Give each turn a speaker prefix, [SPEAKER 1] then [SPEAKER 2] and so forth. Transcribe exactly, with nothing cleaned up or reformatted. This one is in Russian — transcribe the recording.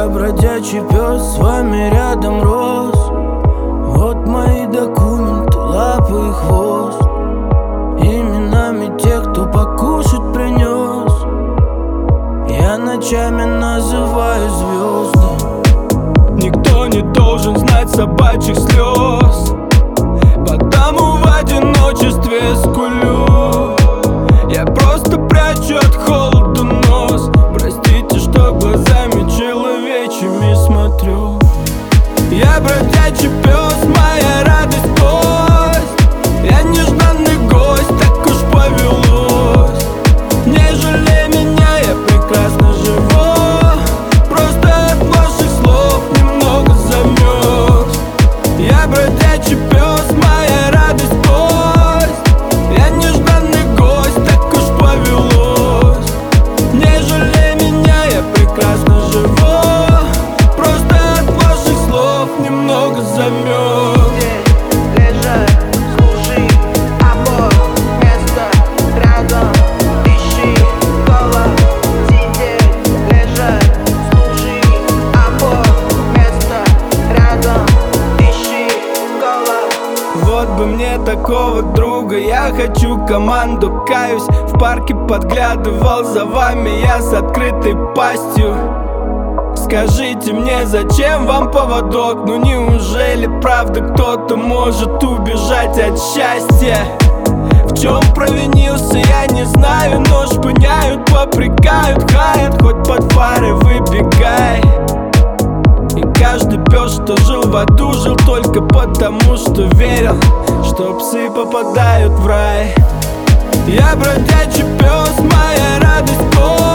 [SPEAKER 1] Я бродячий пес, с вами рядом рос. Вот мои документы, лапы и хвост, именами тех, кто покушать принес. Я ночами называю звезды.
[SPEAKER 2] Никто не должен знать собачьих слез, потому в одиночестве скулю. Я просто прячу от холода нос. Простите, что глазами человечьими смотрю. Я бродячий пес, моя радость, кость. Я нежданный гость, так уж повелось. Не жалей меня, я прекрасно живу. Просто от ваших слов немного замерз. Я бродячий пес, моя радость, кость. Я нежданный гость, так уж повелось. Не жалей меня, я прекрасно живу. Просто от ваших слов немного замерз.
[SPEAKER 3] Здесь лежать, служи, обор, место рядом, ищи голод. Сидеть, лежать, служи, обор, место рядом, ищи голод.
[SPEAKER 2] Вот бы мне такого друга, я хочу команду, каюсь. В парке подглядывал за вами я с открытой пастью. Скажите мне, зачем вам поводок? Ну неужели правда кто-то может убежать от счастья? В чем провинился, я не знаю, но шпыняют, попрекают, хаят, хоть под фары выбегай. И каждый пес, что жил в аду, жил только потому, что верил, что псы попадают в рай. Я бродячий пес, моя радость, кость.